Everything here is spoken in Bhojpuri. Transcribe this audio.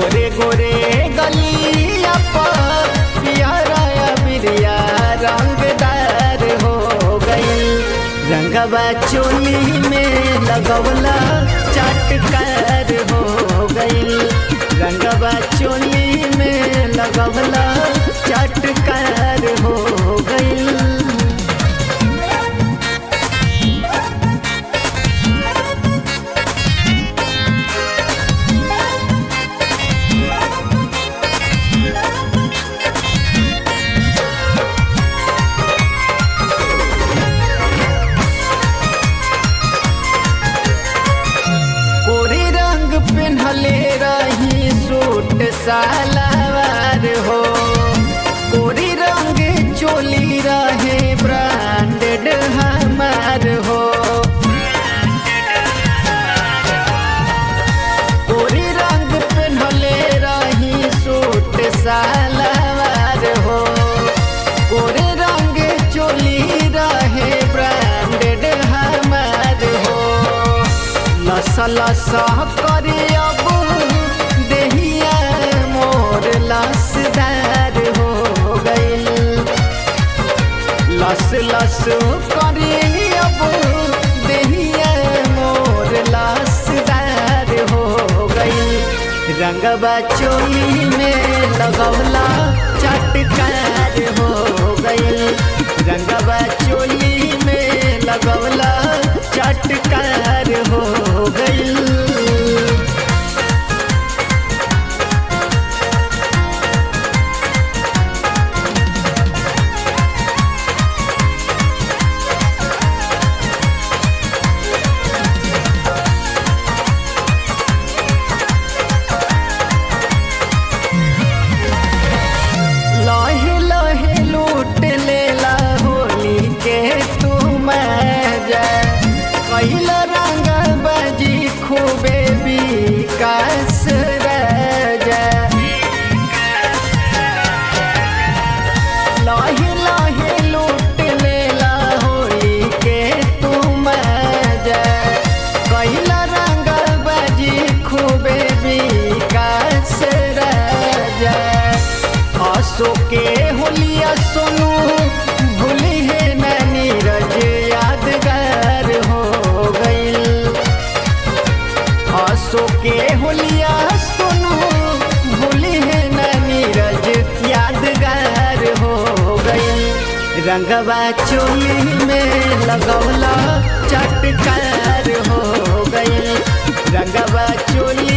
गोरे गोरे गलिया पर पियरा बिरिया रंगदार हो गइल। रंगवा चोली में लगवला चटकार हो गइल। रंगवा चोली में लगवला चटकार हो गइल। पेन्हले रही सूट सलवार हो, कोरी रंग चोली रहे ब्रांडेड हमार हो। कोरी रंग पेन्हले रही सूट सलवार हो, कोरे रंग चोली रहे ब्रांडेड हमार हो। लस लस करी अब देहिया मोर लसदार हो गइल। लस लस करी अब देहिया मोर लसदार हो गइल। रंगवा चोली में लगवला चटकार हो गइल। रंगवा चोली में लगवला चटकार हो गइल। लहे लहे लूट लेला होली के तू मजा, कहिला रंग बजी खूबे विकास राजा। लहे लहे लूट लेला होली के तू मजा, कहिला रंग बजी खूबे विकास राजा। आसो के होलिया सोनू भूली है ना नीरज यादगार हो गइल। आसो के होलिया सोनू भूली है ना नीरज यादगार हो गइल। रंगवा चोली में लगवला चटकार हो गइल। रंगवा चोली